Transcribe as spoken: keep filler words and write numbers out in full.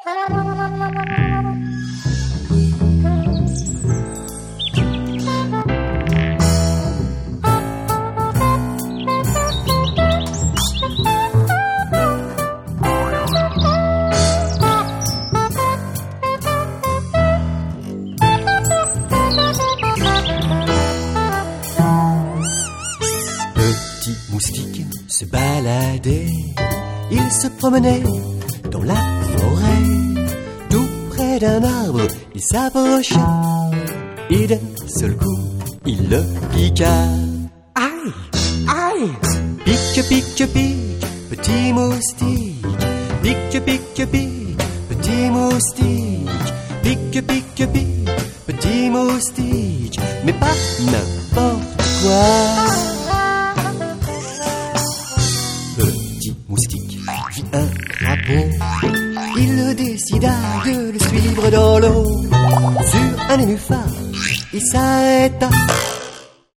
Moustique se baladait, il se promenait dans la forêt. Tout près d'un arbre, il s'approcha, et d'un seul coup, il le piqua. Aïe, aïe, pique, pique, pique, petit moustique. Pique, pique, pique, petit moustique. Pique, pique, pique, petit moustique. Mais pas n'importe quoi. Moustique vit un crapaud. Il décida de le suivre dans l'eau. Sur un nénuphar, il s'arrêta.